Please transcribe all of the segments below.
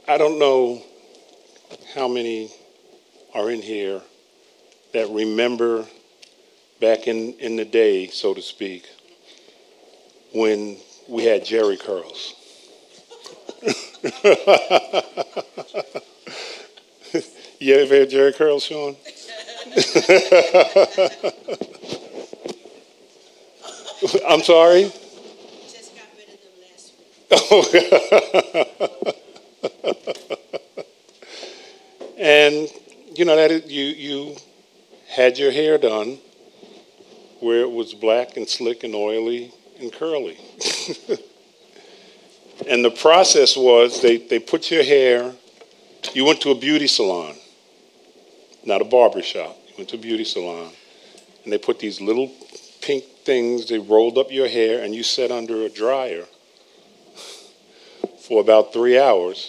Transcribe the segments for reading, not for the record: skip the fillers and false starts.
I don't know how many are in here that remember back in the day, so to speak, when we had Jerry curls. You ever had Jerry curls, Sean? I'm sorry? Just got rid of them last week. And you know that you had your hair done where it was black and slick and oily and curly. And the process was they put your hair, you went to a beauty salon, not a barber shop. You went to a beauty salon, and they put these little pink things, they rolled up your hair, and you sat under a dryer for about 3 hours.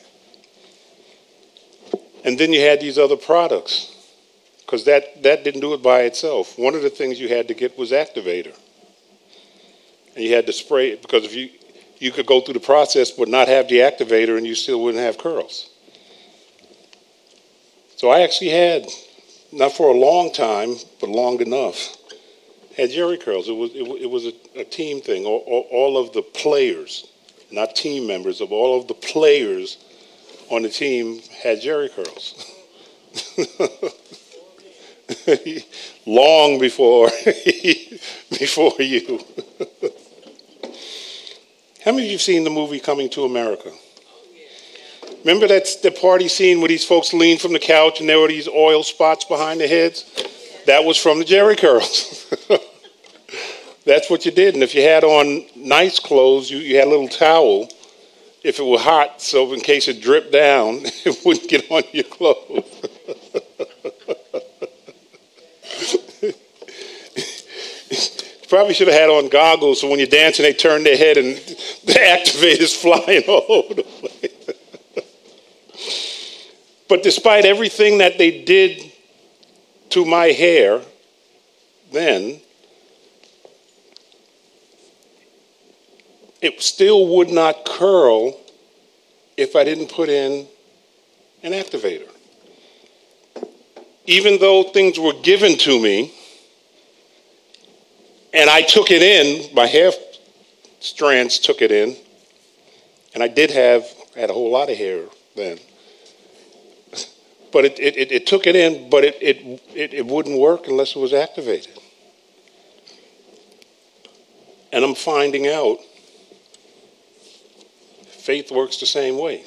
And then you had these other products, because that didn't do it by itself. One of the things you had to get was activator. And you had to spray it, because if you could go through the process but not have the activator and you still wouldn't have curls. So I actually had, not for a long time, but long enough, had Jerry curls. It was a team thing. All of the players, not team members, of all of the players on the team had Jerry curls. Long before you. How many of you have seen the movie Coming to America? Remember the party scene where these folks leaned from the couch and there were these oil spots behind their heads? That was from the Jerry curls. That's what you did. And if you had on nice clothes, you had a little towel if it were hot, so in case it dripped down, it wouldn't get on your clothes. Probably should have had on goggles so when you're dancing, they turn their head and the activator's flying all over the place. But despite everything that they did to my hair then, it still would not curl if I didn't put in an activator. Even though things were given to me, and I took it in, my hair strands took it in, and I had a whole lot of hair then. But it took it in, but it wouldn't work unless it was activated. And I'm finding out faith works the same way.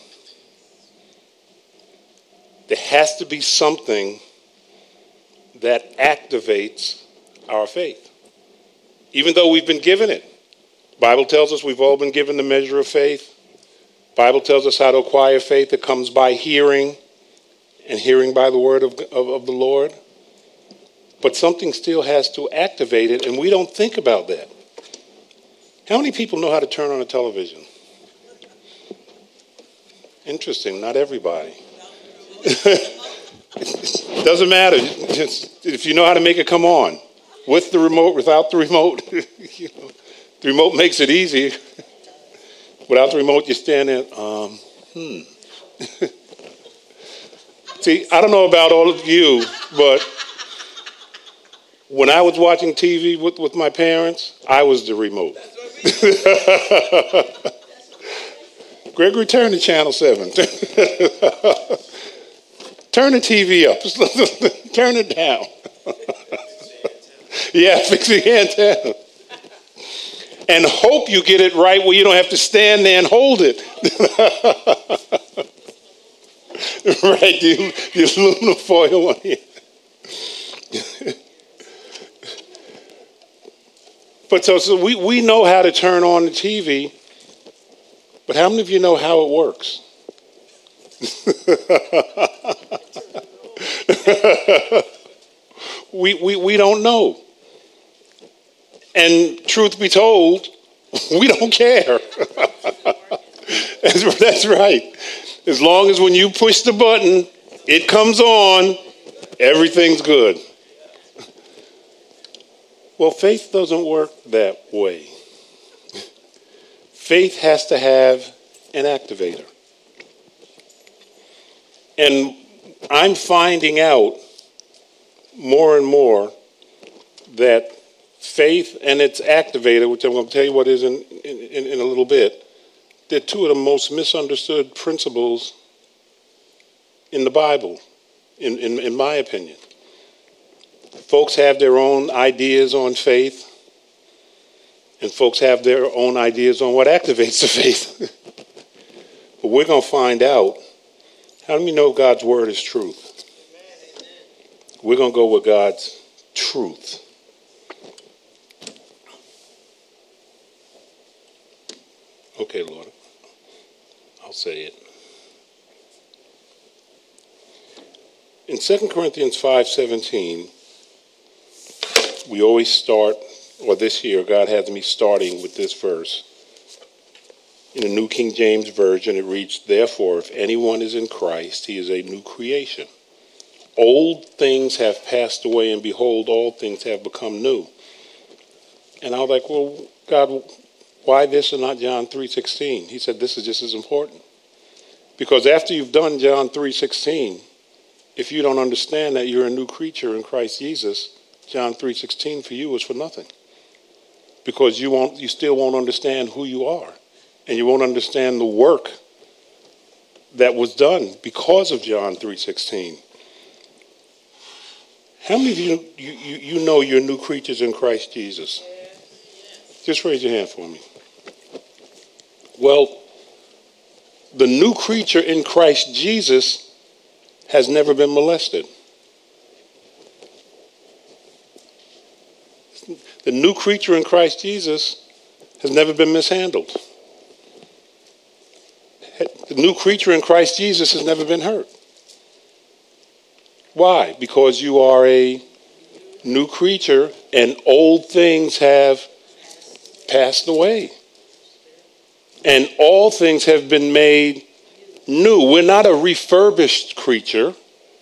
There has to be something that activates our faith. Even though we've been given it. Bible tells us we've all been given the measure of faith. Bible tells us how to acquire faith. It comes by hearing, and hearing by the word of the Lord. But something still has to activate it, and we don't think about that. How many people know how to turn on a television? Interesting, not everybody. Doesn't matter. If you know how to make it come on. With the remote, without the remote. The remote makes it easy. Without the remote, you stand there. See, I don't know about all of you, but when I was watching TV with my parents, I was the remote. Gregory, turn to channel 7. Turn the TV up. Turn it down. Yeah, fix the antenna. And hope you get it right where you don't have to stand there and hold it. Right, the aluminum foil on here. But so we know how to turn on the TV, but how many of you know how it works? We don't know. And truth be told, we don't care. That's right. As long as when you push the button, it comes on, everything's good. Well, faith doesn't work that way. Faith has to have an activator. And I'm finding out more and more that faith and its activator, which I'm going to tell you what is in a little bit, they're two of the most misunderstood principles in the Bible, in my opinion. Folks have their own ideas on faith, and folks have their own ideas on what activates the faith. But we're going to find out. How do we know God's word is truth? We're going to go with God's truth. Okay, Lord, I'll say it. In 2 Corinthians 5:17, we always start, or this year, God has me starting with this verse. In the New King James Version, it reads, "Therefore, if anyone is in Christ, he is a new creation. Old things have passed away, and behold, all things have become new." And I was like, well, God, why this and not John 3:16? He said, this is just as important. Because after you've done John 3:16, if you don't understand that you're a new creature in Christ Jesus, John 3:16 for you is for nothing. Because you still won't understand who you are. And you won't understand the work that was done because of John 3:16. How many of you know you're new creatures in Christ Jesus? Just raise your hand for me. Well, the new creature in Christ Jesus has never been molested. The new creature in Christ Jesus has never been mishandled. The new creature in Christ Jesus has never been hurt. Why? Because you are a new creature and old things have passed away. And all things have been made new. We're not a refurbished creature.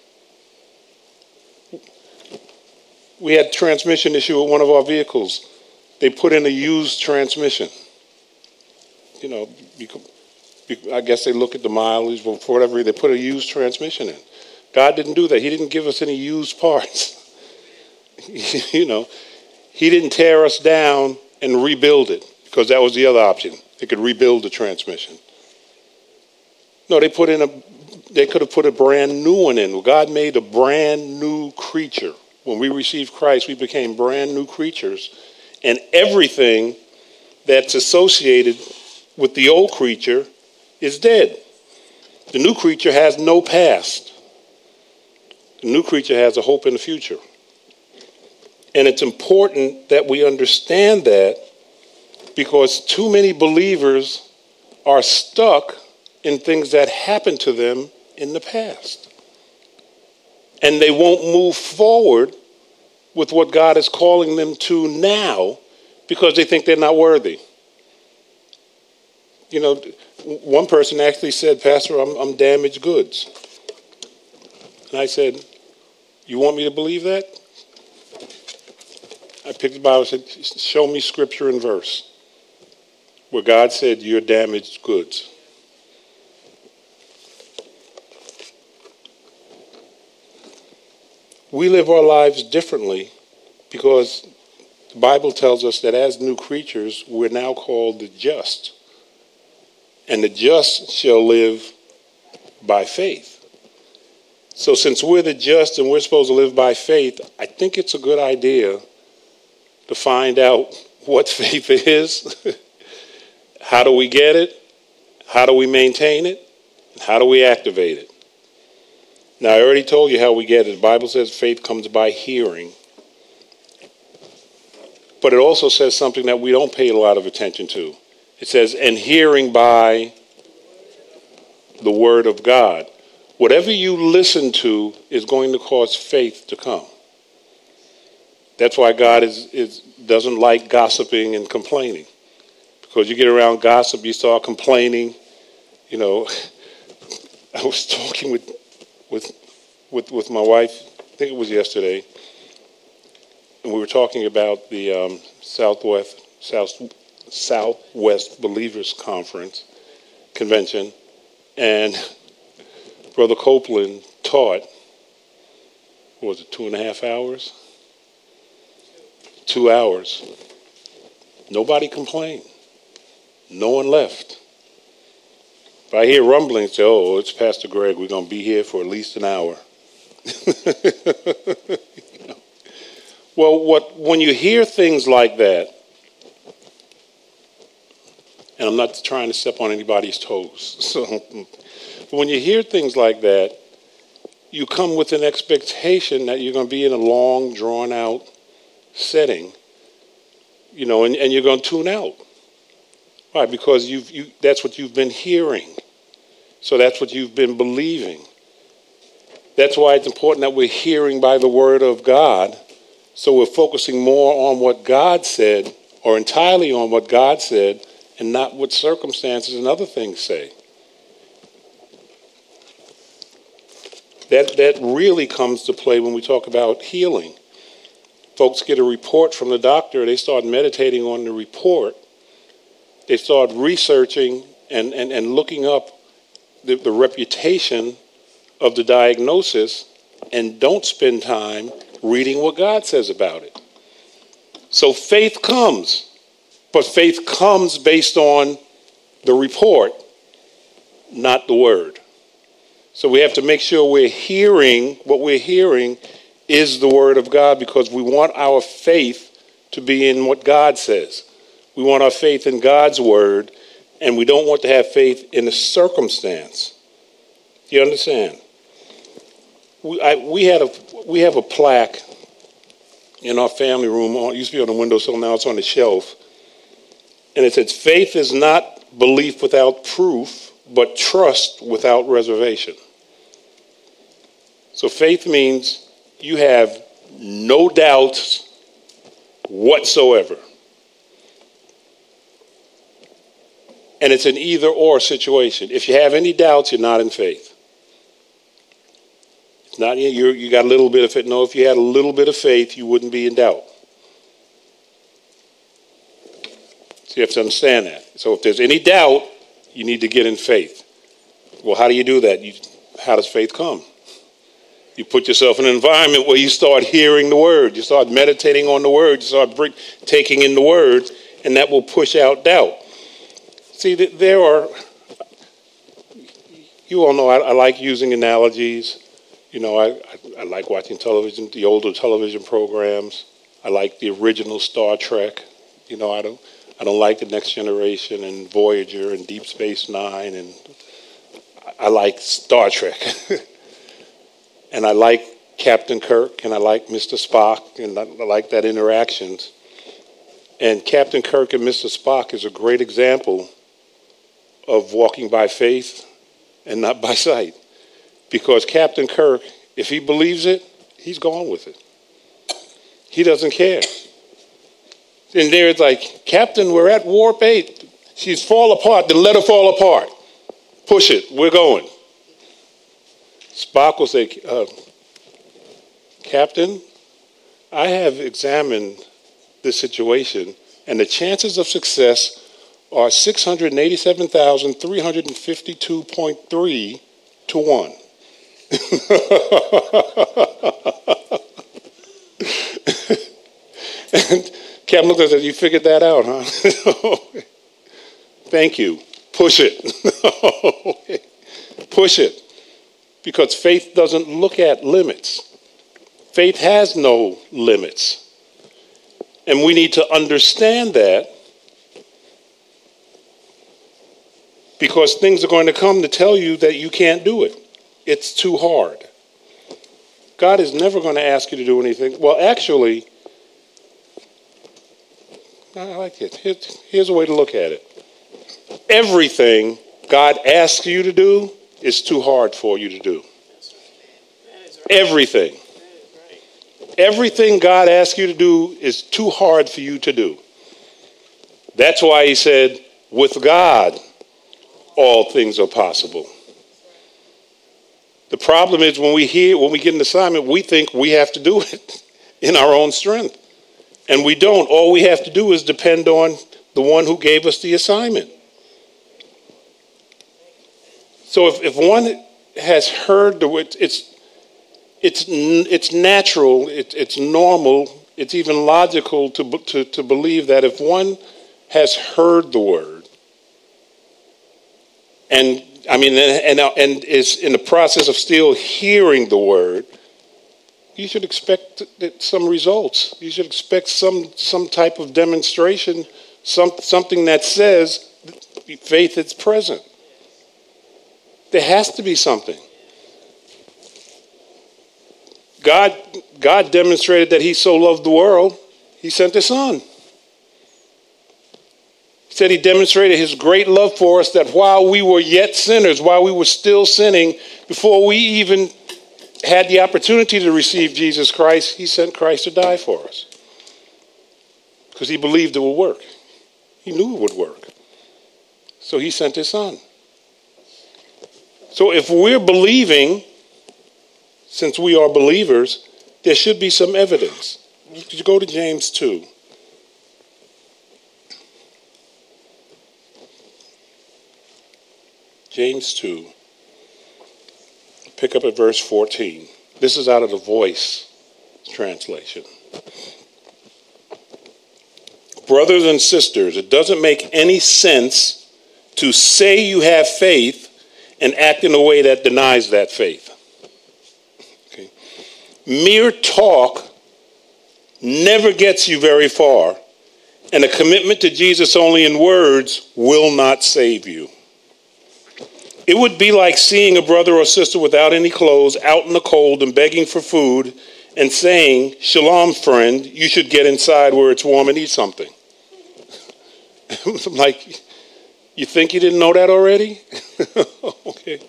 We had a transmission issue with one of our vehicles. They put in a used transmission. You know, I guess they look at the mileage, but for whatever reason, they put a used transmission in. God didn't do that. He didn't give us any used parts. You know, he didn't tear us down and rebuild it, because that was the other option. They could rebuild the transmission. No, they could have put a brand new one in. Well, God made a brand new creature. When we received Christ, we became brand new creatures. And everything that's associated with the old creature is dead. The new creature has no past. The new creature has a hope in the future. And it's important that we understand that, because too many believers are stuck in things that happened to them in the past. And they won't move forward with what God is calling them to now because they think they're not worthy. You know, one person actually said, "Pastor, I'm damaged goods." And I said, "You want me to believe that?" I picked the Bible and said, "Show me scripture and verse where God said you're damaged goods." We live our lives differently because the Bible tells us that as new creatures, we're now called the just. And the just shall live by faith. So since we're the just and we're supposed to live by faith, I think it's a good idea to find out what faith is. How do we get it? How do we maintain it? And how do we activate it? Now, I already told you how we get it. The Bible says faith comes by hearing. But it also says something that we don't pay a lot of attention to. It says, and hearing by the word of God. Whatever you listen to is going to cause faith to come. That's why God doesn't like gossiping and complaining. Because you get around gossip, you start complaining. You know, I was talking with my wife, I think it was yesterday, and we were talking about the Southwest Believers Conference convention, and Brother Copeland taught, what was it, 2.5 hours? 2 hours. Nobody complained. No one left. If I hear rumblings, say, oh, it's Pastor Greg, we're going to be here for at least an hour. Well, when you hear things like that, and I'm not trying to step on anybody's toes, but when you hear things like that, you come with an expectation that you're going to be in a long, drawn-out setting, and you're going to tune out. Why? Because that's what you've been hearing. So that's what you've been believing. That's why it's important that we're hearing by the word of God, so we're focusing more on what God said, or entirely on what God said, and not what circumstances and other things say. That really comes to play when we talk about healing. Folks get a report from the doctor, they start meditating on the report, they start researching and looking up the reputation of the diagnosis, and don't spend time reading what God says about it. So faith comes, but faith comes based on the report, not the word. So we have to make sure we're hearing, what we're hearing is the word of God, because we want our faith to be in what God says. We want our faith in God's word, and we don't want to have faith in a circumstance. Do you understand? We have a plaque in our family room. It used to be on the windowsill, now it's on the shelf. And it says, faith is not belief without proof, but trust without reservation. So faith means you have no doubts whatsoever. And it's an either or situation. If you have any doubts, you're not in faith. It's not you got a little bit of faith. No, if you had a little bit of faith, you wouldn't be in doubt. So you have to understand that. So if there's any doubt, you need to get in faith. Well, how do you do that? How does faith come? You put yourself in an environment where you start hearing the word. You start meditating on the word. You start taking in the word, and that will push out doubt. See, you all know I like using analogies. I like watching television, the older television programs. I like the original Star Trek. I don't like the Next Generation and Voyager and Deep Space Nine, and I like Star Trek. And I like Captain Kirk, and I like Mr. Spock, and I like that interactions. And Captain Kirk and Mr. Spock is a great example of walking by faith and not by sight. Because Captain Kirk, if he believes it, he's gone with it. He doesn't care. And there it's like, Captain, we're at warp 8. She's fall apart, then let her fall apart. Push it, we're going. Spock will say, Captain, I have examined this situation, and the chances of success are 687,352.3 to 1. And Captain looked at us and said, you figured that out, huh? Thank you. Push it. Push it. Because faith doesn't look at limits. Faith has no limits. And we need to understand that, because things are going to come to tell you that you can't do it. It's too hard. God is never going to ask you to do anything. Well, actually, I like it. Here's a way to look at it. Everything God asks you to do is too hard for you to do. Everything. Everything God asks you to do is too hard for you to do. That's why he said, with God, all things are possible. The problem is when we get an assignment, we think we have to do it in our own strength. And we don't. All we have to do is depend on the one who gave us the assignment. So if has heard the word, it's natural, it's normal, it's even logical to believe that if one has heard the word, and is in the process of still hearing the word, you should expect some results. You should expect some type of demonstration, something that says faith is present. There has to be something. God demonstrated that he so loved the world, he sent his son. He said he demonstrated his great love for us, that while we were yet sinners, while we were still sinning, before we even had the opportunity to receive Jesus Christ, he sent Christ to die for us. Because he believed it would work. He knew it would work. So he sent his son. So if we're believing, since we are believers, there should be some evidence. You go to James 2. James 2. Pick up at verse 14. This is out of the Voice translation. Brothers and sisters, it doesn't make any sense to say you have faith and act in a way that denies that faith. Okay. Mere talk never gets you very far, and a commitment to Jesus only in words will not save you. It would be like seeing a brother or sister without any clothes out in the cold and begging for food and saying, "Shalom, friend, you should get inside where it's warm and eat something." I'm like, you think you didn't know that already? Okay.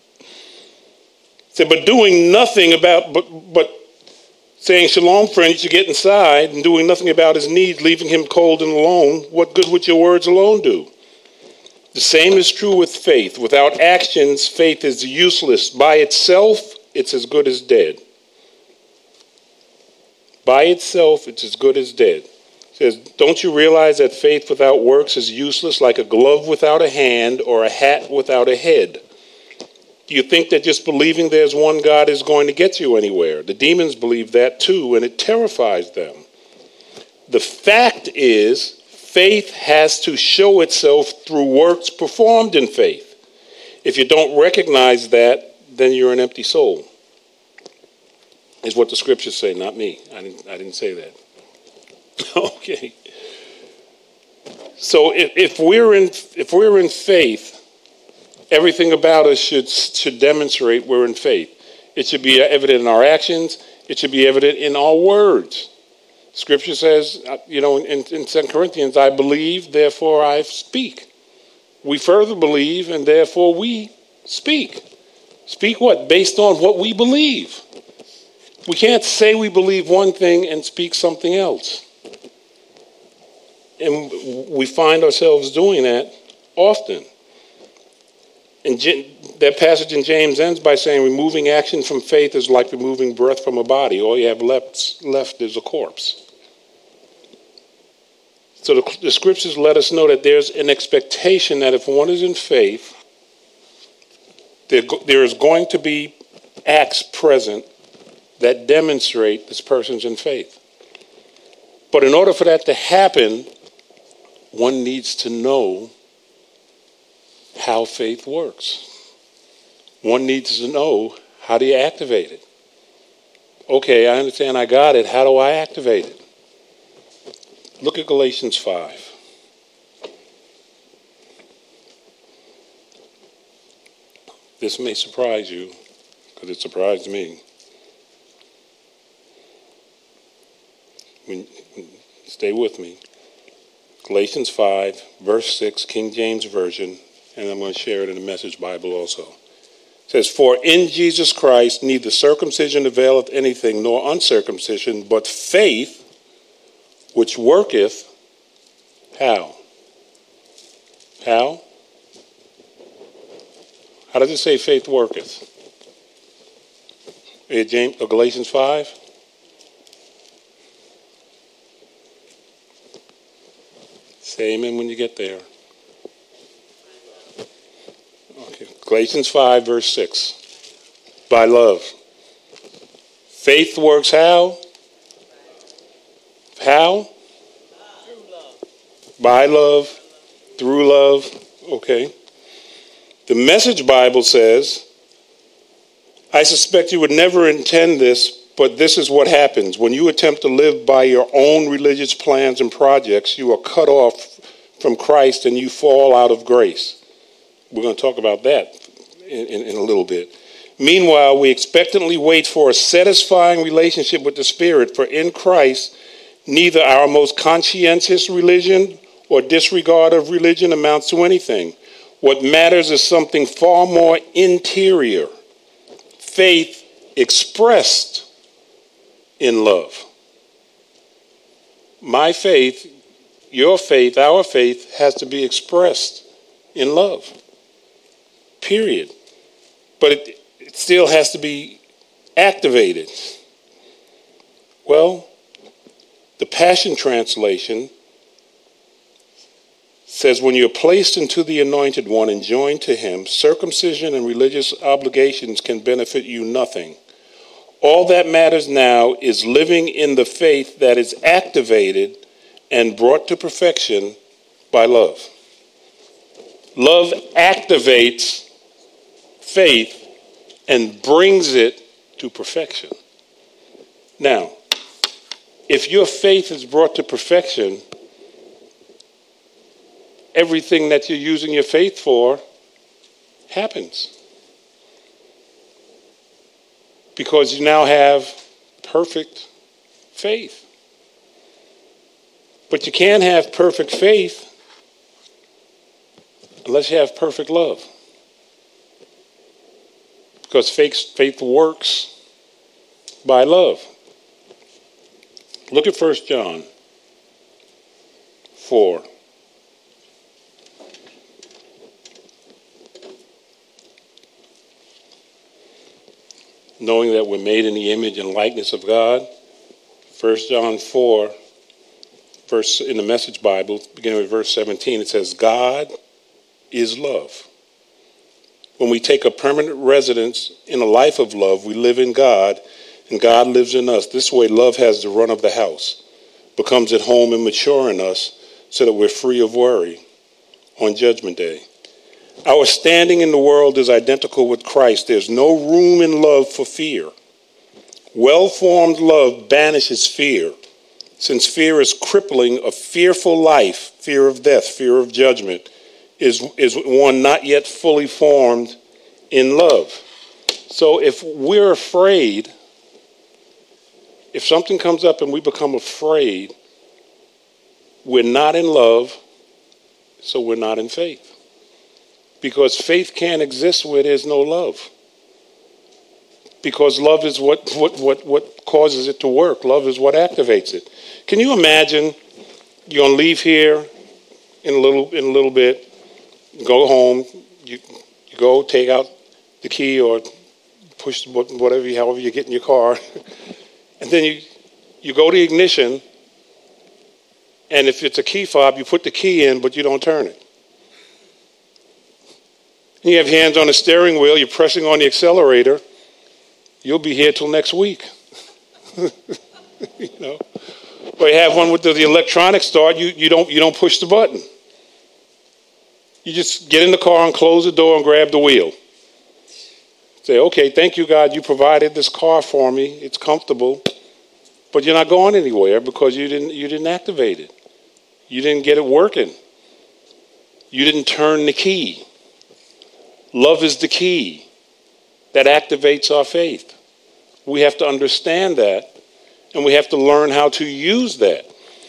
So, but doing nothing about, but saying, "Shalom, friend, you should get inside," and doing nothing about his needs, leaving him cold and alone, what good would your words alone do? The same is true with faith. Without actions, faith is useless. By itself, it's as good as dead. By itself, it's as good as dead. It says, don't you realize that faith without works is useless, like a glove without a hand or a hat without a head? Do you think that just believing there's one God is going to get you anywhere? The demons believe that too, and it terrifies them. The fact is, faith has to show itself through works performed in faith. If you don't recognize that, then you're an empty soul. Is what the scriptures say, not me. I didn't say that. Okay. So if we're in faith, everything about us should demonstrate we're in faith. It should be evident in our actions. It should be evident in our words. Scripture says, in 2 Corinthians, I believe, therefore I speak. We further believe, and therefore we speak. Speak what? Based on what we believe. We can't say we believe one thing and speak something else. And we find ourselves doing that often. And that passage in James ends by saying, removing action from faith is like removing breath from a body. All you have left is a corpse. So the scriptures let us know that there's an expectation that if one is in faith, there is going to be acts present that demonstrate this person's in faith. But in order for that to happen, one needs to know how faith works. One needs to know, how do you activate it? Okay, I understand I got it. How do I activate it? Look at Galatians 5. This may surprise you, because it surprised me. Stay with me. Galatians 5, verse 6, King James Version, and I'm going to share it in the Message Bible also. It says, for in Jesus Christ neither circumcision availeth anything, nor uncircumcision, but faith which worketh, how? How? How does it say faith worketh? Galatians 5? Say amen when you get there. Okay. Galatians 5, verse 6. By love. Faith works how? How? By love, through love. Okay. The Message Bible says, I suspect you would never intend this, but this is what happens. When you attempt to live by your own religious plans and projects, you are cut off from Christ and you fall out of grace. We're going to talk about that in a little bit. Meanwhile, we expectantly wait for a satisfying relationship with the Spirit, for in Christ, neither our most conscientious religion or disregard of religion amounts to anything. What matters is something far more interior. Faith expressed in love. My faith, your faith, our faith has to be expressed in love. Period. But it still has to be activated. Well, the Passion Translation says, when you're placed into the Anointed One and joined to him, circumcision and religious obligations can benefit you nothing. All that matters now is living in the faith that is activated and brought to perfection by love. Love activates faith and brings it to perfection. Now, if your faith is brought to perfection, everything that you're using your faith for happens. Because you now have perfect faith. But you can't have perfect faith unless you have perfect love. Because faith works by love. Look at 1 John 4. Knowing that we're made in the image and likeness of God. 1 John 4, verse in the Message Bible, beginning with verse 17, it says, God is love. When we take a permanent residence in a life of love, we live in God, and God lives in us. This way, love has the run of the house, becomes at home and mature in us, so that we're free of worry on Judgment Day. Our standing in the world is identical with Christ. There's no room in love for fear. Well-formed love banishes fear, since fear is crippling. A fearful life, fear of death, fear of judgment, is one not yet fully formed in love. So if we're afraid, if something comes up and we become afraid, we're not in love, so we're not in faith. Because faith can't exist where there's no love. Because love is what causes it to work. Love is what activates it. Can you imagine you're going to leave here in a little bit, go home, you go take out the key or push the button, however you get in your car, and then you go to the ignition, and if it's a key fob, you put the key in, but you don't turn it. And you have hands on the steering wheel, you're pressing on the accelerator, you'll be here till next week. You know? Or you have one with the electronic start, you don't push the button. You just get in the car and close the door and grab the wheel. Say, okay, thank you, God, you provided this car for me. It's comfortable, but you're not going anywhere because you didn't activate it. You didn't get it working. You didn't turn the key. Love is the key that activates our faith. We have to understand that, and we have to learn how to use that.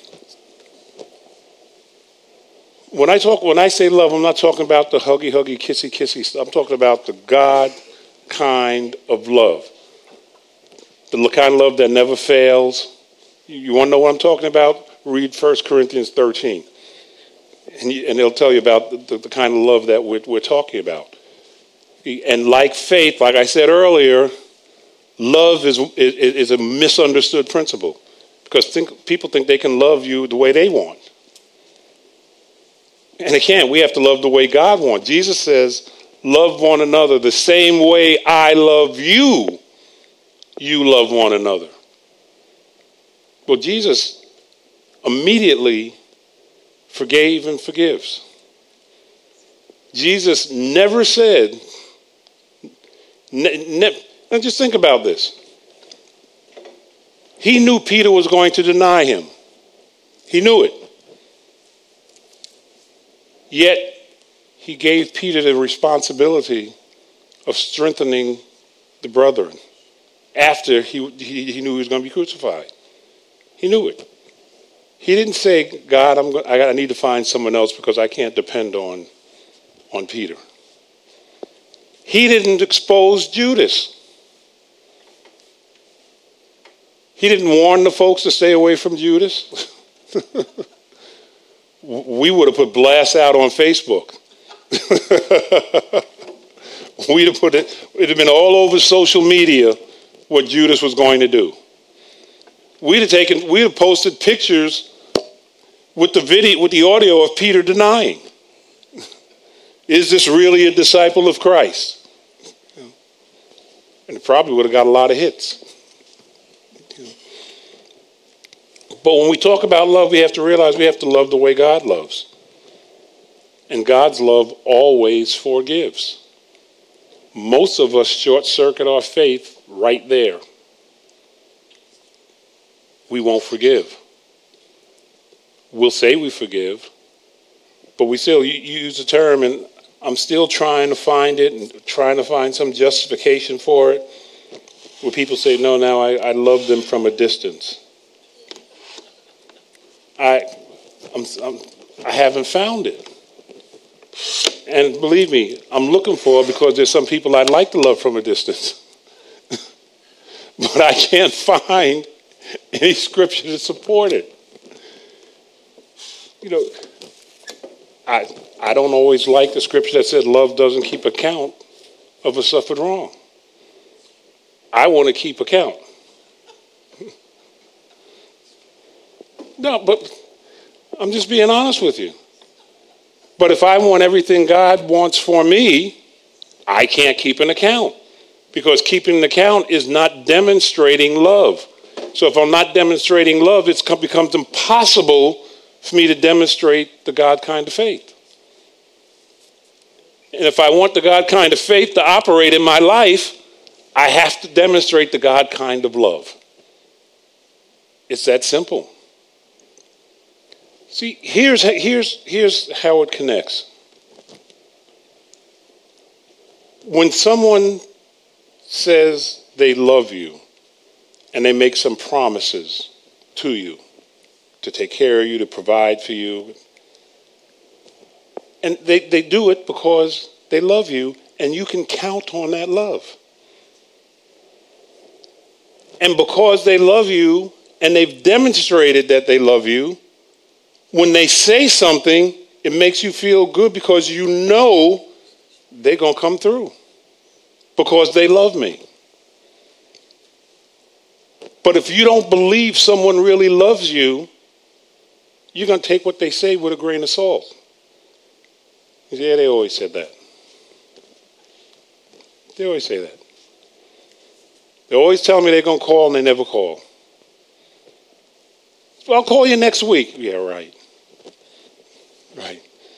When I say love, I'm not talking about the huggy, kissy stuff. I'm talking about the God kind of love. The kind of love that never fails. You want to know what I'm talking about? Read 1 Corinthians 13. And it'll tell you about the kind of love that we're talking about. And like faith, like I said earlier, love is a misunderstood principle. Because people think they can love you the way they want. And they can't. We have to love the way God wants. Jesus says, love one another the same way I love you, you love one another. Well, Jesus immediately forgave and forgives. Jesus never said, now just think about this. He knew Peter was going to deny him. He knew it. Yet, he gave Peter the responsibility of strengthening the brethren after he knew he was going to be crucified. He knew it. He didn't say, God, I need to find someone else because I can't depend on Peter. He didn't expose Judas. He didn't warn the folks to stay away from Judas. We would have put blasts out on Facebook. It'd have been all over social media what Judas was going to do. We'd have posted pictures with the audio of Peter denying. Is this really a disciple of Christ? And it probably would have got a lot of hits. But when we talk about love, we have to realize we have to love the way God loves. And God's love always forgives. Most of us short-circuit our faith right there. We won't forgive. We'll say we forgive, but we still use the term, and I'm still trying to find it and trying to find some justification for it, where people say, no, now I love them from a distance. I haven't found it. And believe me, I'm looking for it because there's some people I'd like to love from a distance. But I can't find any scripture to support it. You know, I don't always like the scripture that says love doesn't keep account of a suffered wrong. I want to keep account. No, but I'm just being honest with you. But if I want everything God wants for me, I can't keep an account. Because keeping an account is not demonstrating love. So if I'm not demonstrating love, it becomes impossible for me to demonstrate the God kind of faith. And if I want the God kind of faith to operate in my life, I have to demonstrate the God kind of love. It's that simple. See, here's how it connects. When someone says they love you and they make some promises to you to take care of you, to provide for you, and they do it because they love you, and you can count on that love. And because they love you and they've demonstrated that they love you, when they say something, it makes you feel good because you know they're going to come through because they love me. But if you don't believe someone really loves you, you're going to take what they say with a grain of salt. Yeah, they always said that. They always say that. They always tell me they're going to call and they never call. Well, I'll call you next week. Yeah, right. Right.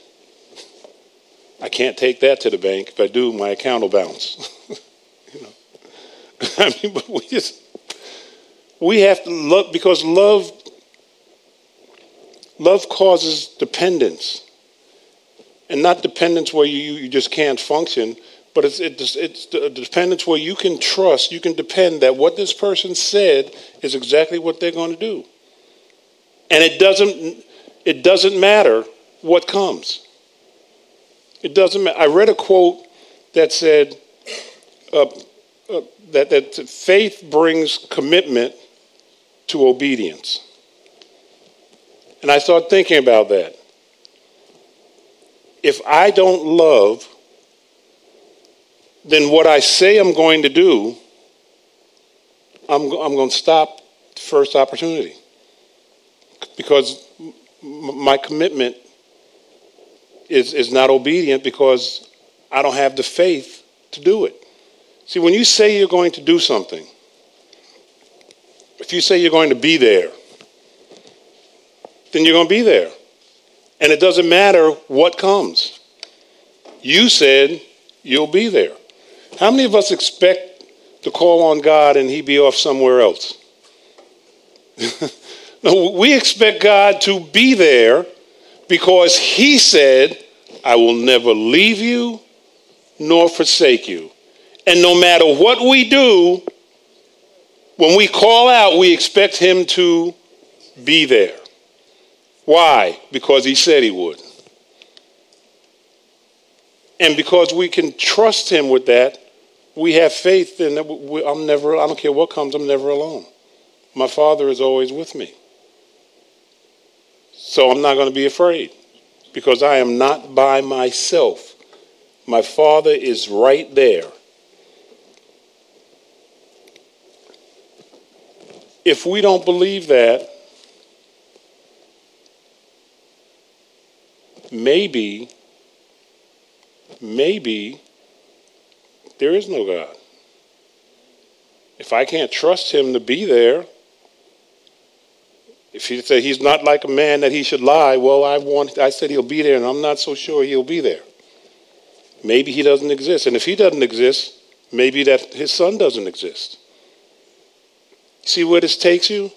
I can't take that to the bank. If I do, my account will bounce. You know. I mean, but we have to love, because love causes dependence. And not dependence where you just can't function, but it's the dependence where you can trust, you can depend that what this person said is exactly what they're going to do. And it doesn't matter what comes. It doesn't matter. I read a quote that said that faith brings commitment to obedience. And I started thinking about that. If I don't love, then what I say I'm going to do, I'm going to stop the first opportunity. Because my commitment is not obedient because I don't have the faith to do it. See, when you say you're going to do something, if you say you're going to be there, then you're going to be there. And it doesn't matter what comes. You said you'll be there. How many of us expect to call on God and he be off somewhere else? No, we expect God to be there because he said, I will never leave you nor forsake you. And no matter what we do, when we call out, we expect him to be there. Why? Because he said he would. And because we can trust him with that, we have faith in that I don't care what comes, I'm never alone. My Father is always with me. So I'm not going to be afraid because I am not by myself. My Father is right there. If we don't believe that, maybe there is no God. If I can't trust him to be there, if he said he's not like a man that he should lie, well, I said he'll be there, and I'm not so sure he'll be there. Maybe he doesn't exist. And if he doesn't exist, maybe that his son doesn't exist. See where this takes you?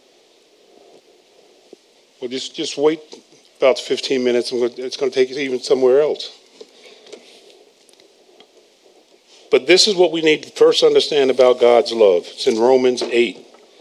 Well, just wait about 15 minutes. It's going to take you even somewhere else. But this is what we need to first understand about God's love. It's in Romans 8.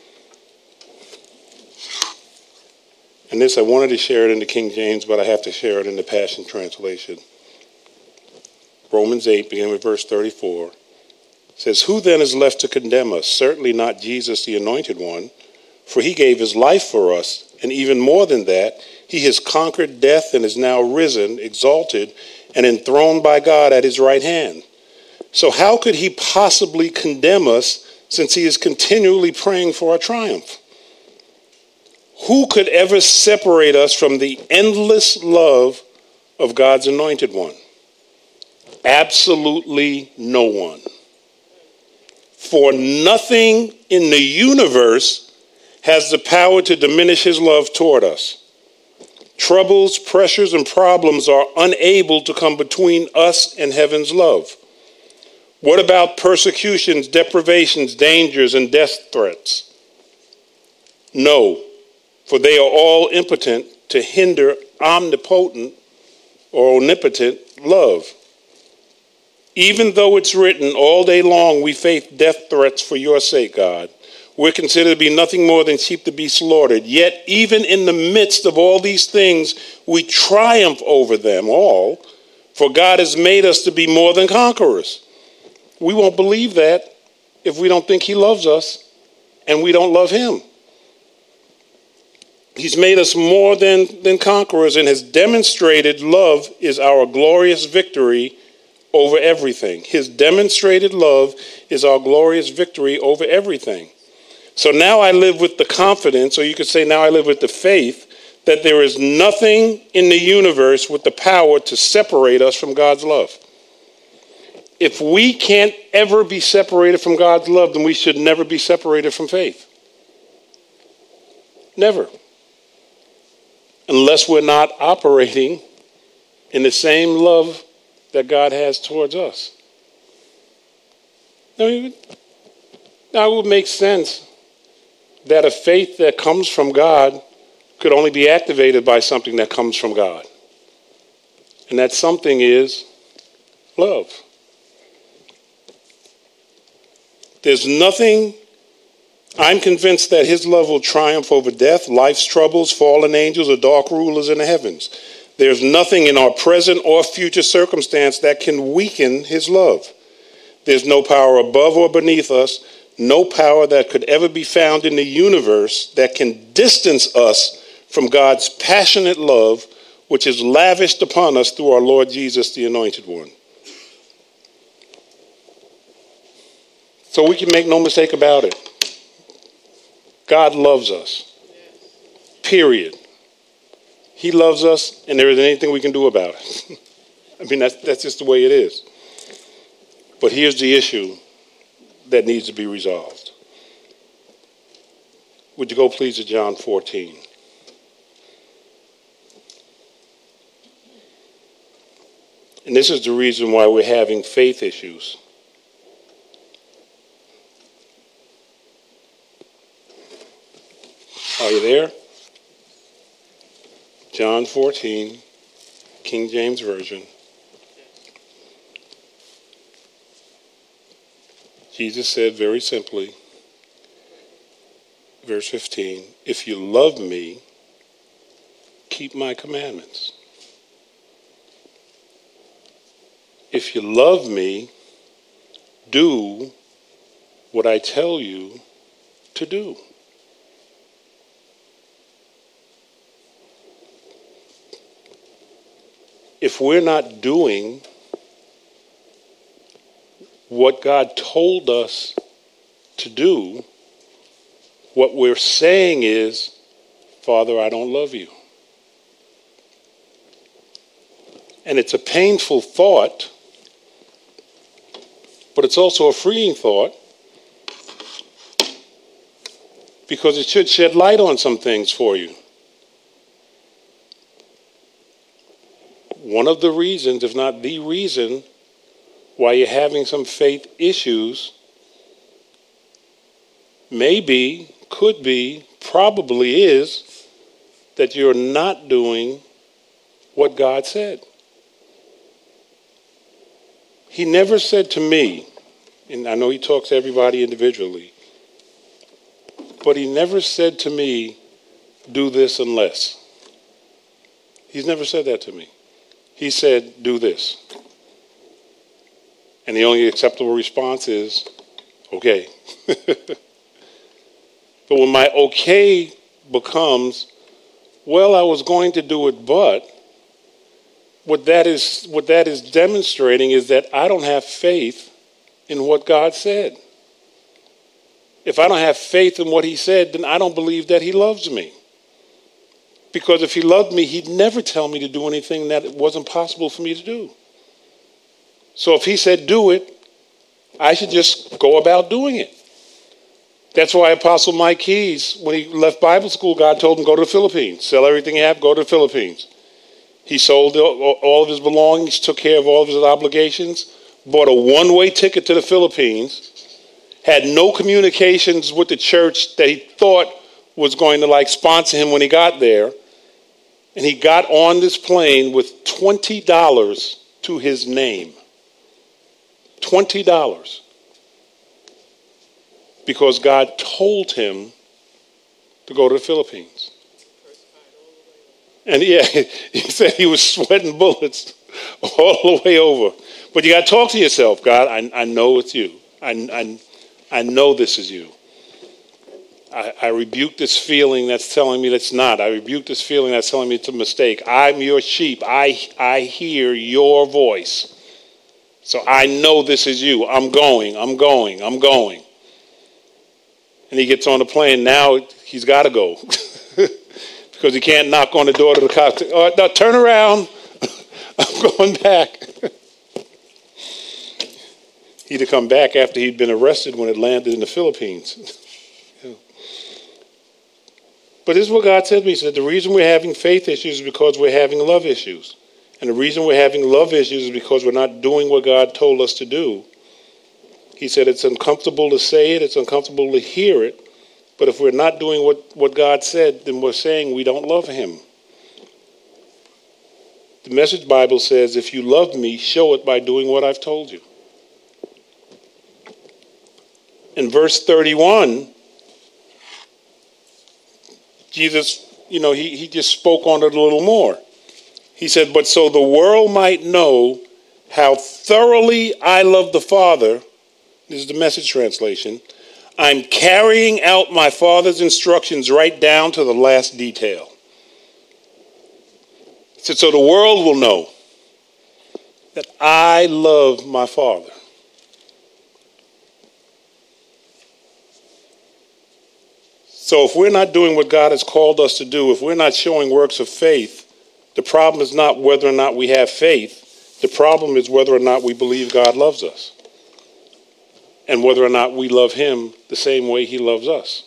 And this, I wanted to share it in the King James, but I have to share it in the Passion Translation. Romans 8, beginning with verse 34, says, who then is left to condemn us? Certainly not Jesus, the Anointed One, for he gave his life for us, and even more than that, he has conquered death and is now risen, exalted, and enthroned by God at his right hand. So how could he possibly condemn us since he is continually praying for our triumph? Who could ever separate us from the endless love of God's Anointed One? Absolutely no one. For nothing in the universe has the power to diminish his love toward us. Troubles, pressures, and problems are unable to come between us and heaven's love. What about persecutions, deprivations, dangers, and death threats? No, for they are all impotent to hinder omnipotent or omnipotent love. Even though it's written, all day long we face death threats for your sake, God. We're considered to be nothing more than sheep to be slaughtered. Yet even in the midst of all these things, we triumph over them all, for God has made us to be more than conquerors. We won't believe that if we don't think he loves us and we don't love him. He's made us more than conquerors, and his demonstrated love is our glorious victory over everything. His demonstrated love is our glorious victory over everything. So now I live with the confidence, or you could say now I live with the faith, that there is nothing in the universe with the power to separate us from God's love. If we can't ever be separated from God's love, then we should never be separated from faith. Never. Unless we're not operating in the same love that God has towards us. Now, it would make sense that a faith that comes from God could only be activated by something that comes from God. And that something is love. There's nothing, I'm convinced that his love will triumph over death, life's troubles, fallen angels, or dark rulers in the heavens. There's nothing in our present or future circumstance that can weaken his love. There's no power above or beneath us, no power that could ever be found in the universe that can distance us from God's passionate love, which is lavished upon us through our Lord Jesus, the Anointed One. So we can make no mistake about it. God loves us. Period. He loves us, and there isn't anything we can do about it. I mean, that's just the way it is. But here's the issue that needs to be resolved. Would you go please to John 14? And this is the reason why we're having faith issues. Are you there? John 14, King James Version. Jesus said very simply, verse 15, if you love me, keep my commandments. If you love me, do what I tell you to do. If we're not doing what God told us to do, what we're saying is, Father, I don't love you. And it's a painful thought, but it's also a freeing thought, because it should shed light on some things for you. One of the reasons, if not the reason, why you're having some faith issues maybe, could be, probably is that you're not doing what God said. He never said to me, and I know he talks to everybody individually, but he never said to me, do this unless. He's never said that to me. He said, do this. And the only acceptable response is, okay. But when my okay becomes, well, I was going to do it, but what that is demonstrating is that I don't have faith in what God said. If I don't have faith in what he said, then I don't believe that he loves me. Because if he loved me, he'd never tell me to do anything that it wasn't possible for me to do. So if he said do it, I should just go about doing it. That's why Apostle Mike Keyes, when he left Bible school, God told him, go to the Philippines. Sell everything you have, go to the Philippines. He sold all of his belongings, took care of all of his obligations, bought a one-way ticket to the Philippines, had no communications with the church that he thought was going to sponsor him when he got there. And he got on this plane with $20 to his name. $20. Because God told him to go to the Philippines. And yeah, he said he was sweating bullets all the way over. But you got to talk to yourself. God, I know it's you. I know this is you. I rebuke this feeling that's telling me that's not. I rebuke this feeling that's telling me it's a mistake. I'm your sheep. I hear your voice. So I know this is you. I'm going. And he gets on the plane. Now he's got to go. Because he can't knock on the door to the cops. Oh, no, turn around. I'm going back. He'd have come back after he'd been arrested when it landed in the Philippines. But this is what God said to me. He said, the reason we're having faith issues is because we're having love issues. And the reason we're having love issues is because we're not doing what God told us to do. He said it's uncomfortable to say it, it's uncomfortable to hear it, but if we're not doing what God said, then we're saying we don't love him. The Message Bible says, if you love me, show it by doing what I've told you. In verse 31, Jesus, he just spoke on it a little more. He said, but so the world might know how thoroughly I love the Father, this is the Message translation, I'm carrying out my Father's instructions right down to the last detail. He said, so the world will know that I love my Father. So if we're not doing what God has called us to do, if we're not showing works of faith, the problem is not whether or not we have faith. The problem is whether or not we believe God loves us and whether or not we love him the same way he loves us.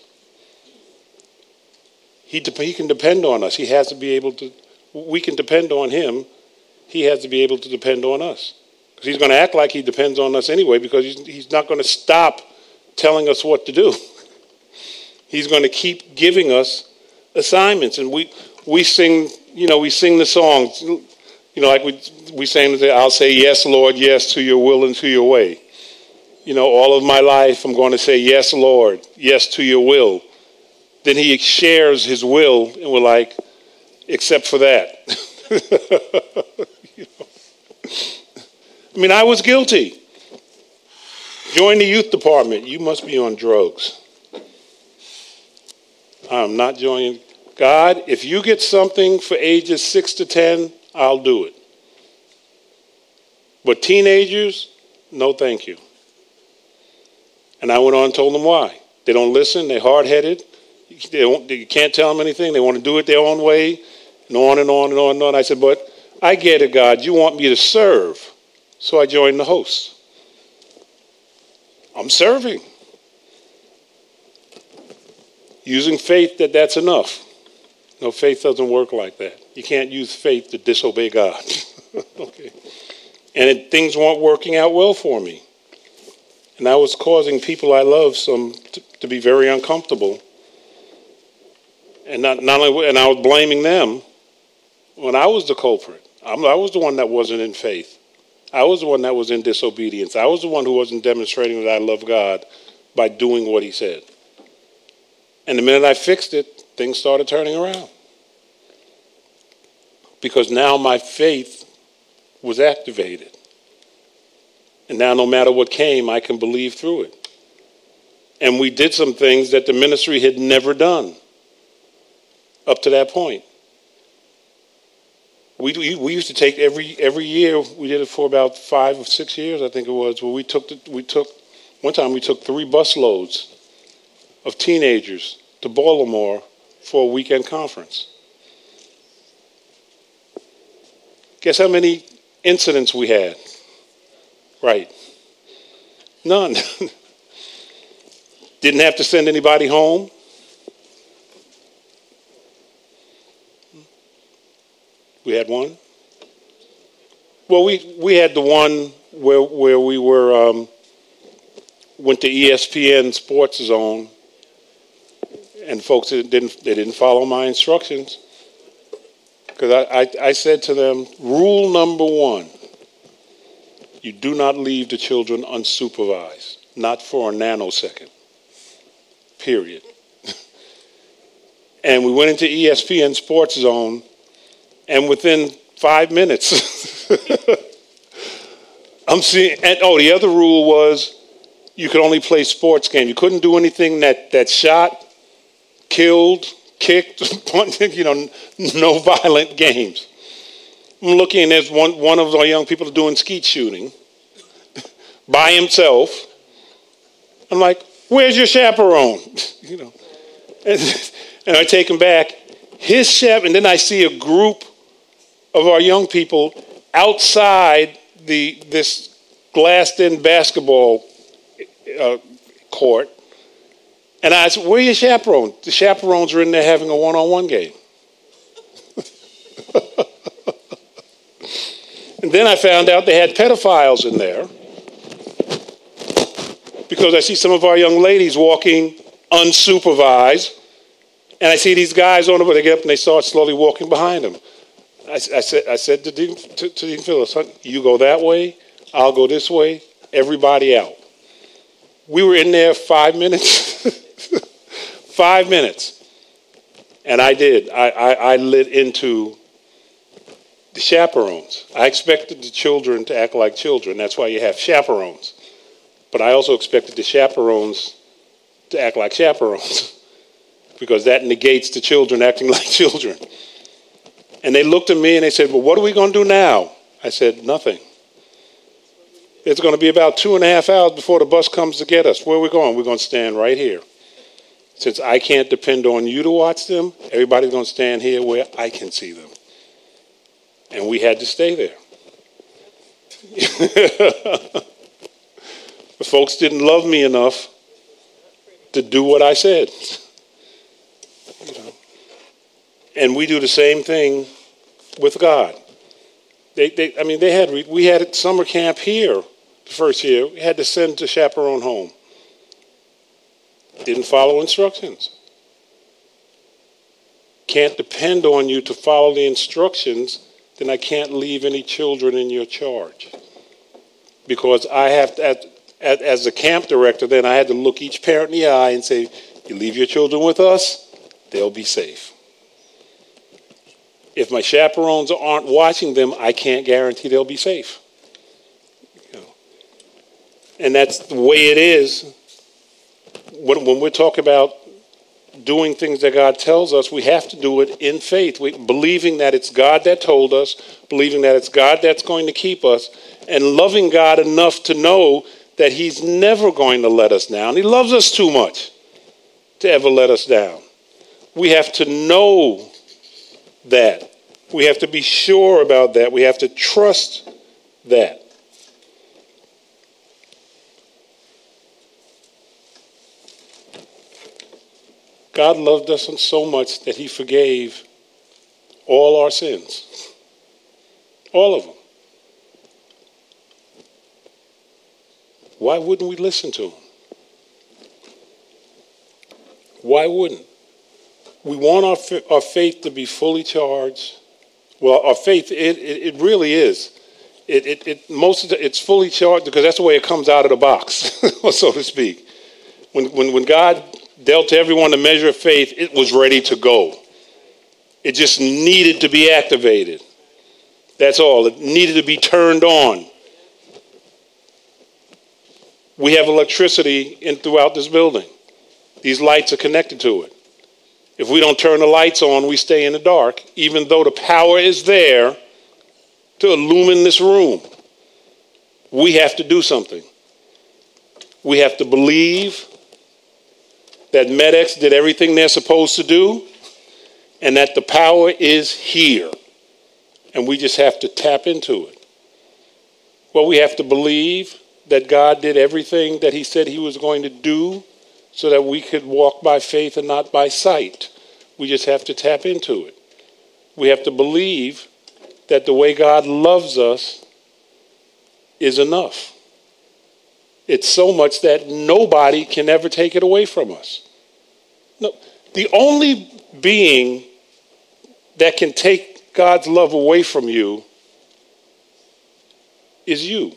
He can depend on us. He has to be able to, we can depend on him. He has to be able to depend on us. Because he's going to act like he depends on us anyway, because he's not going to stop telling us what to do. He's going to keep giving us assignments. And we sing, we sing the songs, like we sang, I'll say, yes, Lord, yes, to your will and to your way. All of my life, I'm going to say, yes, Lord, yes, to your will. Then he shares his will, and we're like, except for that. I was guilty. Join the youth department. You must be on drugs. I'm not joining. God, if you get something for ages 6 to 10, I'll do it. But teenagers, no thank you. And I went on and told them why. They don't listen. They're hard-headed. You can't tell them anything. They want to do it their own way, and on and on and on and on. I said, but I get it, God. You want me to serve. So I joined the hosts. I'm serving. Using faith that's enough. No, faith doesn't work like that. You can't use faith to disobey God. Okay. And things weren't working out well for me. And I was causing people I love to be very uncomfortable. And not only, and I was blaming them when I was the culprit. I was the one that wasn't in faith. I was the one that was in disobedience. I was the one who wasn't demonstrating that I love God by doing what he said. And the minute I fixed it, things started turning around. Because now my faith was activated. And now no matter what came, I can believe through it. And we did some things that the ministry had never done up to that point. We used to take every year, we did it for about 5 or 6 years, I think it was, where one time we took 3 bus loads of teenagers to Baltimore for a weekend conference. Guess how many incidents we had? Right. None. Didn't have to send anybody home. We had one. Well, we had the one where we were went to ESPN Sports Zone, and folks didn't follow my instructions, because I said to them, rule number 1, you do not leave the children unsupervised, not for a nanosecond. Period. And we went into ESPN Sports Zone. And within 5 minutes, I'm seeing, the other rule was you could only play sports games. You couldn't do anything that shot, killed, kicked, no violent games. I'm looking, and there's one of our young people doing skeet shooting by himself. I'm like, where's your chaperone? And I take him back. His chaperone, and then I see a group of our young people outside this glassed-in basketball court. And I said, where are your chaperones? The chaperones are in there having a one-on-one game. And then I found out they had pedophiles in there, because I see some of our young ladies walking unsupervised, and I see these guys on the way. They get up and they start slowly walking behind them. I said to Deacon Phillips, you go that way, I'll go this way, everybody out. We were in there 5 minutes. 5 minutes. And I did. I lit into the chaperones. I expected the children to act like children. That's why you have chaperones. But I also expected the chaperones to act like chaperones, because that negates the children acting like children. And they looked at me and they said, well, what are we going to do now? I said, nothing. It's going to be about 2.5 hours before the bus comes to get us. Where are we going? We're going to stand right here. Since I can't depend on you to watch them, everybody's going to stand here where I can see them. And we had to stay there. The folks didn't love me enough to do what I said. And we do the same thing with God. We had summer camp here the first year. We had to send the chaperone home. Didn't follow instructions. Can't depend on you to follow the instructions, then I can't leave any children in your charge. Because I have to, as a camp director, then I had to look each parent in the eye and say, you leave your children with us, they'll be safe. If my chaperones aren't watching them, I can't guarantee they'll be safe. And that's the way it is. When we're talking about doing things that God tells us, we have to do it in faith, believing that it's God that told us, believing that it's God that's going to keep us, and loving God enough to know that he's never going to let us down. He loves us too much to ever let us down. We have to know that. We have to be sure about that. We have to trust that. God loved us so much that he forgave all our sins. All of them. Why wouldn't we listen to him? Why wouldn't? We want our faith to be fully charged. Well, our faith, it really is. It's fully charged because that's the way it comes out of the box, so to speak. When God dealt to everyone the measure of faith, it was ready to go. It just needed to be activated. That's all. It needed to be turned on. We have electricity throughout this building. These lights are connected to it. If we don't turn the lights on, we stay in the dark, even though the power is there to illumine this room. We have to do something. We have to believe that MEDEX did everything they're supposed to do and that the power is here. And we just have to tap into it. Well, we have to believe that God did everything that he said he was going to do so that we could walk by faith and not by sight. We just have to tap into it. We have to believe that the way God loves us is enough. It's so much that nobody can ever take it away from us. No, the only being that can take God's love away from you is you.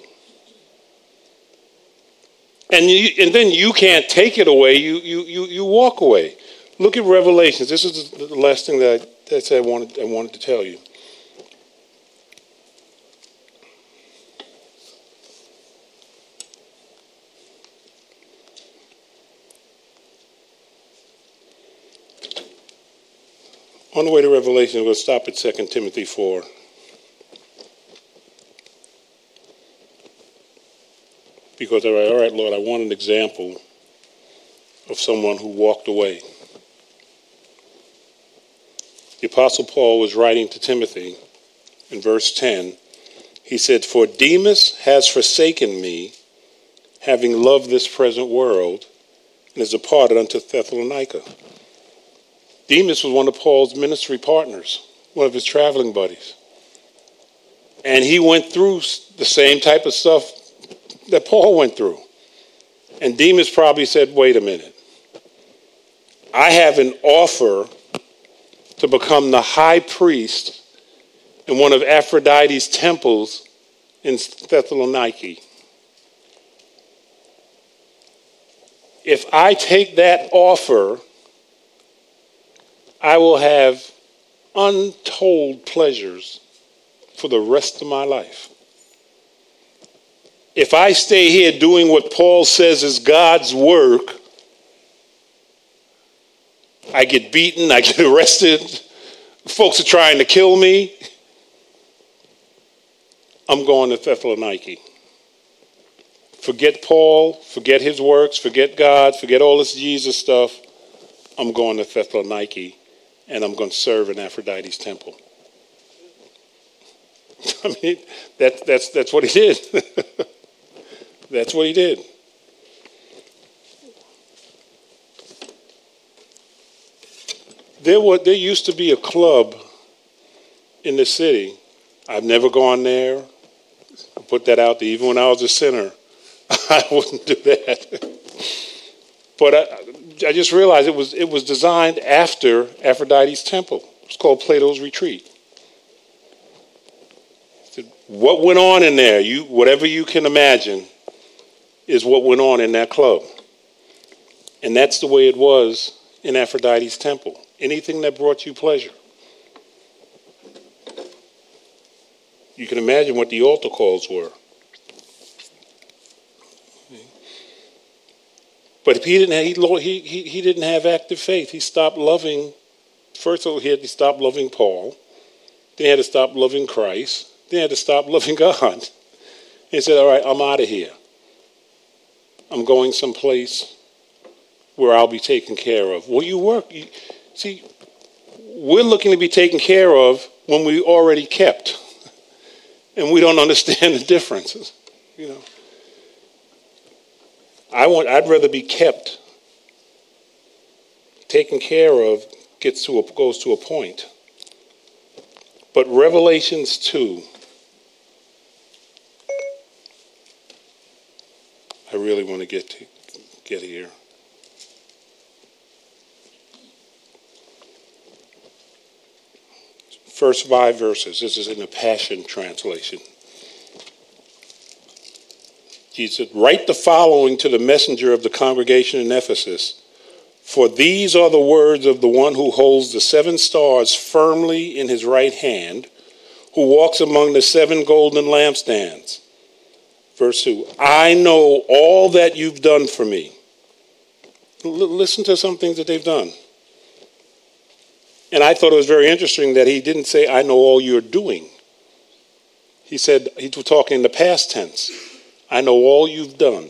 And then you can't take it away. You walk away. Look at Revelations. This is the last thing that I wanted to tell you. On the way to Revelation, we'll stop at 2 Timothy 4. Because, all right, Lord, I want an example of someone who walked away. The Apostle Paul was writing to Timothy in verse 10. He said, "For Demas has forsaken me, having loved this present world, and is departed unto Thessalonica." Demas was one of Paul's ministry partners, one of his traveling buddies. And he went through the same type of stuff that Paul went through. And Demas probably said, wait a minute. I have an offer to become the high priest in one of Aphrodite's temples in Thessaloniki. If I take that offer, I will have untold pleasures for the rest of my life. If I stay here doing what Paul says is God's work, I get beaten, I get arrested, folks are trying to kill me, I'm going to Thessaloniki. Forget Paul, forget his works, forget God, forget all this Jesus stuff. I'm going to Thessaloniki, and I'm going to serve in Aphrodite's temple. I mean, that's what he did. That's what he did. There used to be a club in the city. I've never gone there. I put that out there. Even when I was a sinner, I wouldn't do that. But I just realized it was designed after Aphrodite's temple. It's called Plato's Retreat. What went on in there, whatever you can imagine, is what went on in that club. And that's the way it was in Aphrodite's temple. Anything that brought you pleasure. You can imagine what the altar calls were. But if he didn't have active faith. He stopped loving. First of all, he had to stop loving Paul. Then he had to stop loving Christ. Then he had to stop loving God. He said, all right, I'm out of here. I'm going someplace where I'll be taken care of. Well, you work. See, we're looking to be taken care of when we already kept. And we don't understand the differences. You know, I'd rather be kept. Taken care of goes to a point. But Revelations 2, I really want to get here. First 5 verses. This is in the Passion Translation. Jesus said, write the following to the messenger of the congregation in Ephesus. For these are the words of the one who holds the 7 stars firmly in his right hand, who walks among the 7 golden lampstands. Verse 2, I know all that you've done for me. Listen to some things that they've done. And I thought it was very interesting that he didn't say, I know all you're doing. He said, he was talking in the past tense. I know all you've done.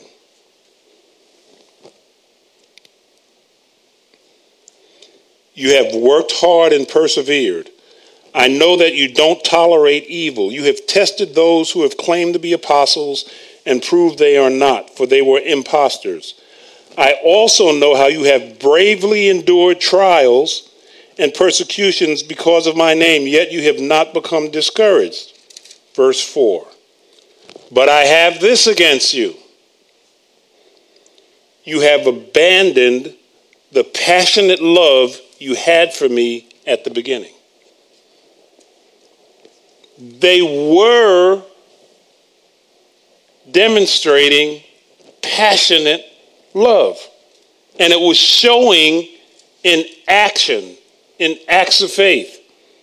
You have worked hard and persevered. I know that you don't tolerate evil. You have tested those who have claimed to be apostles and proved they are not, for they were impostors. I also know how you have bravely endured trials and persecutions because of my name, yet you have not become discouraged. Verse 4. But I have this against you. You have abandoned the passionate love you had for me at the beginning. They were demonstrating passionate love. And it was showing in action, in acts of faith.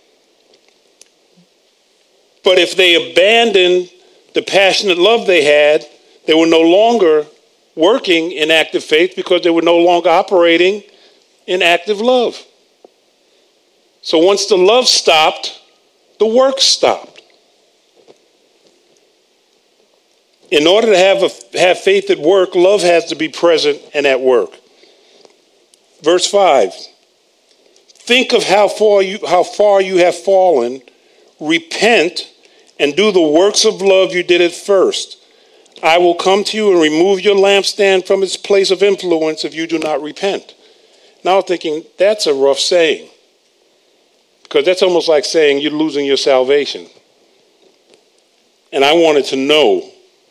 But if they abandoned the passionate love they had, they were no longer working in active faith because they were no longer operating in active love. So once the love stopped, the work stopped. In order to have faith at work, love has to be present and at work. Verse 5. Think of how far you have fallen. Repent and do the works of love you did at first. I will come to you and remove your lampstand from its place of influence if you do not repent. Now I'm thinking, that's a rough saying. Because that's almost like saying you're losing your salvation. And I wanted to know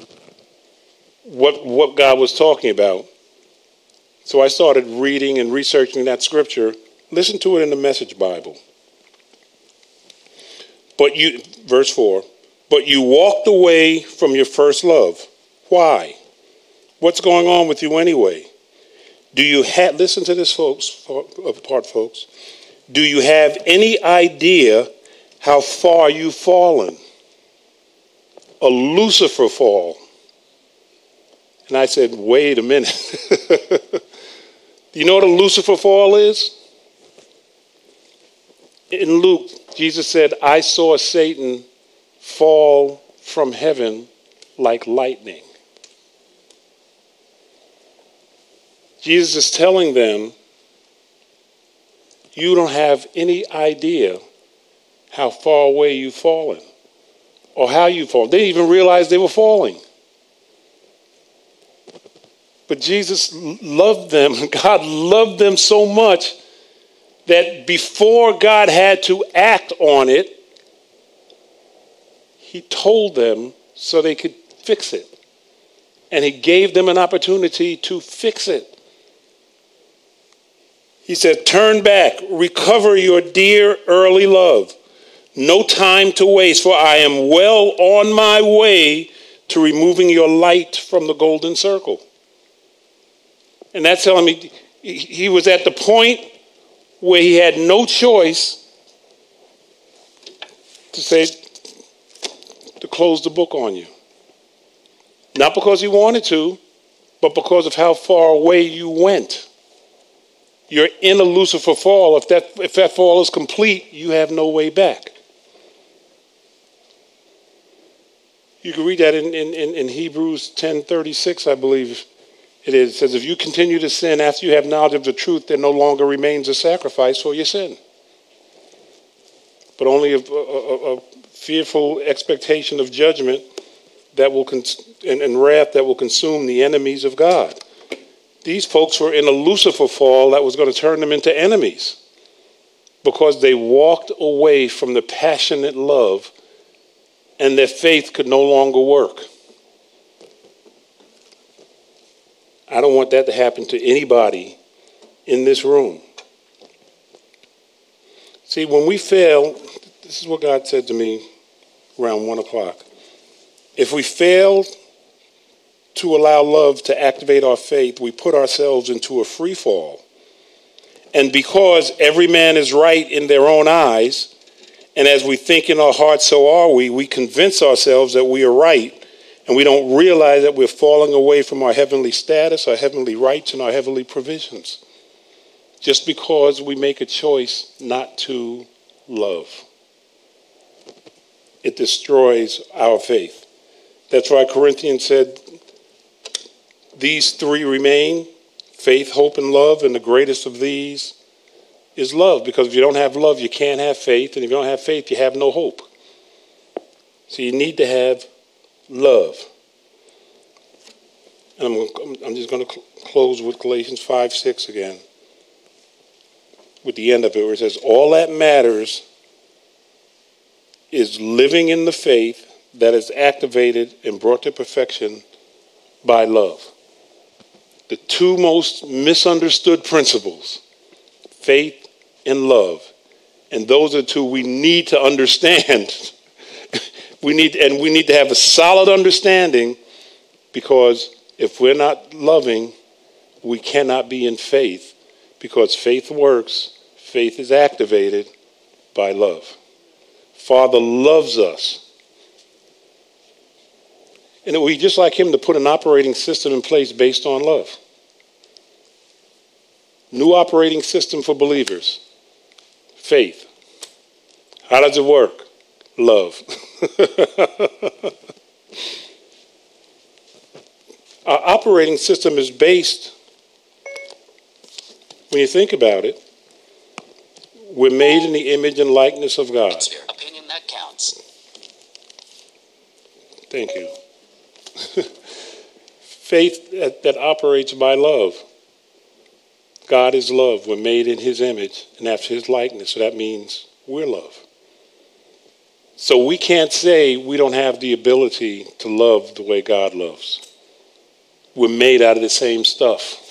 what God was talking about. So I started reading and researching that scripture. Listen to it in the Message Bible. Verse 4, but you walked away from your first love. Why? What's going on with you anyway? Listen to this, folks. Do you have any idea how far you've fallen? A Lucifer fall. And I said, wait a minute. Do you know what a Lucifer fall is? In Luke, Jesus said, I saw Satan fall from heaven like lightning. Jesus is telling them, you don't have any idea how far away you've fallen. or how you fall. They didn't even realize they were falling. But Jesus loved them. God loved them so much that before God had to act on it, he told them so they could fix it. And he gave them an opportunity to fix it. He said, turn back, recover your dear early love. No time to waste, for I am well on my way to removing your light from the golden circle. And that's telling me he was at the point where he had no choice to close the book on you. Not because he wanted to, but because of how far away you went. You're in a Lucifer fall. If that fall is complete, you have no way back. You can read that in Hebrews 10:36, I believe it is. It says, if you continue to sin after you have knowledge of the truth, there no longer remains a sacrifice for your sin, but only a fearful expectation of judgment that will and wrath that will consume the enemies of God. These folks were in a Lucifer fall that was going to turn them into enemies because they walked away from the passionate love and their faith could no longer work. I don't want that to happen to anybody in this room. See, when we fail, this is what God said to me around 1 o'clock. If we fail to allow love to activate our faith, we put ourselves into a free fall. And because every man is right in their own eyes, and as we think in our hearts, so are we convince ourselves that we are right, and we don't realize that we're falling away from our heavenly status, our heavenly rights, and our heavenly provisions. Just because we make a choice not to love. It destroys our faith. That's why Corinthians said, these three remain, faith, hope, and love, and the greatest of these is love. Because if you don't have love, you can't have faith, and if you don't have faith, you have no hope. So you need to have love. And I'm just going to close with Galatians 5:6 again, with the end of it, where it says, all that matters is living in the faith that is activated and brought to perfection by love. The two most misunderstood principles, faith and love. And those are two we need to understand. we need to have a solid understanding, because if we're not loving, we cannot be in faith, because faith works, faith is activated by love. Father loves us. And it would be just like him to put an operating system in place based on love. New operating system for believers. Faith. How does it work? Love. Our operating system is based, when you think about it, we're made in the image and likeness of God. It's your opinion that counts. Thank you. Faith that operates by love. God is love. We're made in his image and after his likeness. So that means we're love. So we can't say we don't have the ability to love the way God loves. We're made out of the same stuff.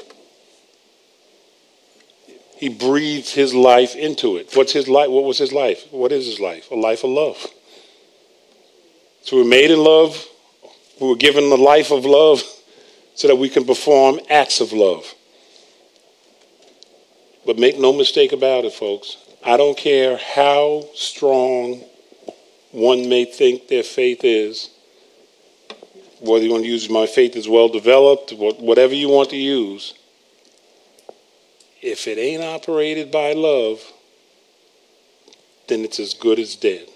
He breathed his life into it. What's his life? What was his life? What is his life? A life of love. So we're made in love. We were given the life of love so that we can perform acts of love. But make no mistake about it, folks. I don't care how strong one may think their faith is, whether you want to use my faith is well developed, whatever you want to use. If it ain't operated by love, then it's as good as dead.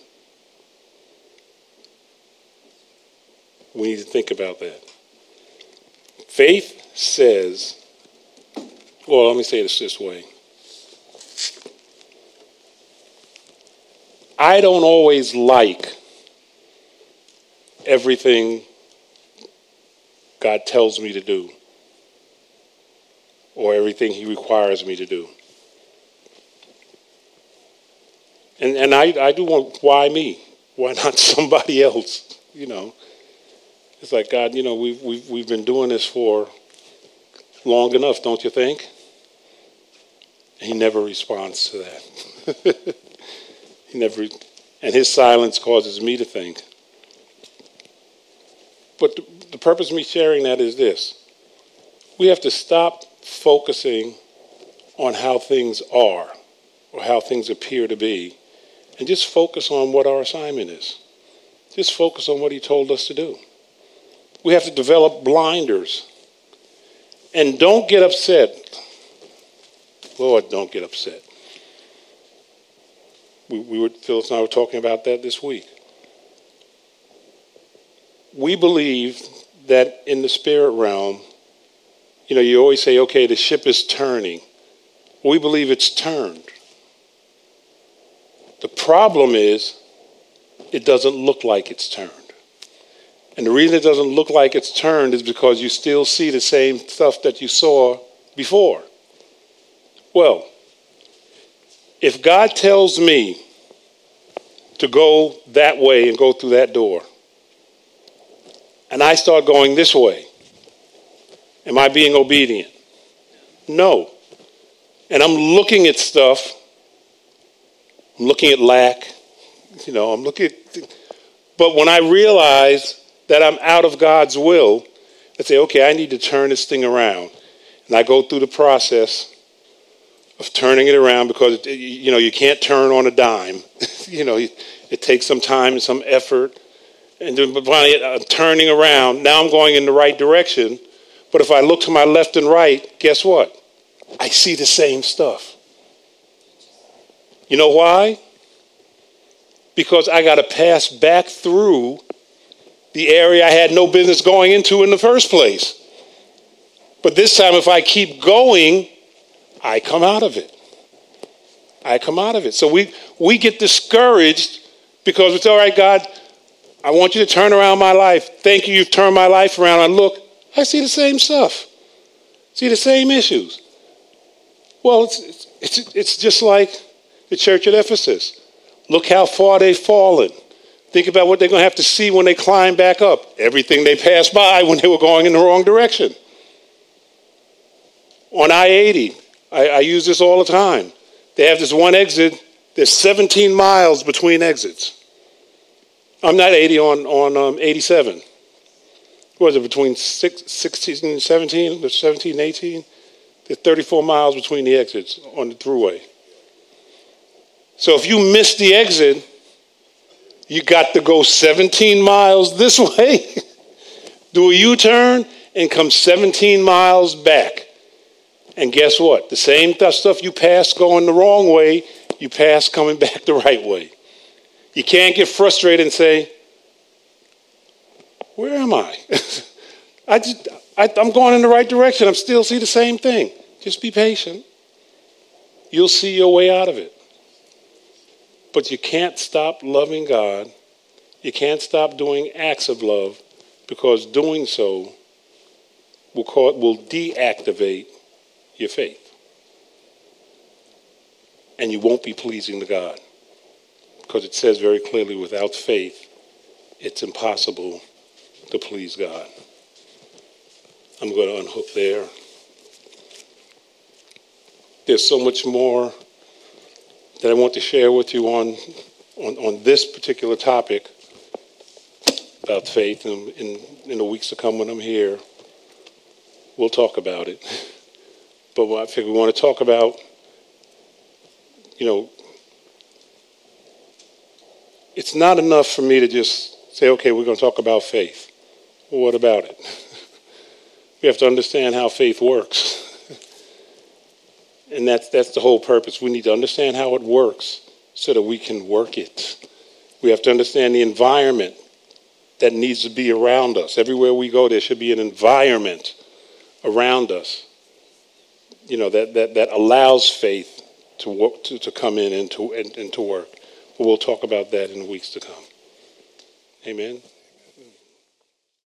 We need to think about that. Faith says, well, let me say this way. I don't always like everything God tells me to do or everything he requires me to do. And I do want, why me? Why not somebody else? You know, it's like, God, you know, we've been doing this for long enough, don't you think? He never responds to that. He never, and his silence causes me to think. But the purpose of me sharing that is this. We have to stop focusing on how things are or how things appear to be and just focus on what our assignment is. Just focus on what he told us to do. We have to develop blinders. And don't get upset. Lord, don't get upset. Phyllis and I were talking about that this week. We believe that in the spirit realm, you know, you always say, okay, the ship is turning. We believe it's turned. The problem is it doesn't look like it's turned. And the reason it doesn't look like it's turned is because you still see the same stuff that you saw before. Well, if God tells me to go that way and go through that door, and I start going this way, am I being obedient? No. And I'm looking at stuff. I'm looking at lack. You know, I'm looking at... But when I realize that I'm out of God's will, I say, okay, I need to turn this thing around. And I go through the process of turning it around because, you know, you can't turn on a dime. You know, it takes some time and some effort. And then finally, I'm turning around. Now I'm going in the right direction. But if I look to my left and right, guess what? I see the same stuff. You know why? Because I got to pass back through the area I had no business going into in the first place. But this time, if I keep going, I come out of it. I come out of it. So we get discouraged because it's all right, God, I want you to turn around my life. Thank you, you've turned my life around. I look, I see the same stuff. See the same issues. Well, it's just like the church at Ephesus. Look how far they've fallen. Think about what they're going to have to see when they climb back up. Everything they passed by when they were going in the wrong direction. On I-80, I use this all the time. They have this one exit. There's 17 miles between exits. I'm not 80 on 87. What was it, between 16 and 17? There's 17 and 18? There's 34 miles between the exits on the thruway. So if you miss the exit, you got to go 17 miles this way, do a U-turn, and come 17 miles back. And guess what? The same stuff you pass going the wrong way, you pass coming back the right way. You can't get frustrated and say, where am I? I'm going in the right direction. I'm still see the same thing. Just be patient. You'll see your way out of it. But you can't stop loving God. You can't stop doing acts of love because doing so will deactivate your faith. And you won't be pleasing to God. Because it says very clearly, without faith, it's impossible to please God. I'm going to unhook there. There's so much more that I want to share with you on this particular topic about faith. And in the weeks to come when I'm here, we'll talk about it. But I figure we want to talk about, you know, it's not enough for me to just say, okay, we're going to talk about faith. Well, what about it? We have to understand how faith works. And that's the whole purpose. We need to understand how it works so that we can work it. We have to understand the environment that needs to be around us. Everywhere we go, there should be an environment around us, you know, that allows faith to work, to come in and to work. But we'll talk about that in the weeks to come. Amen.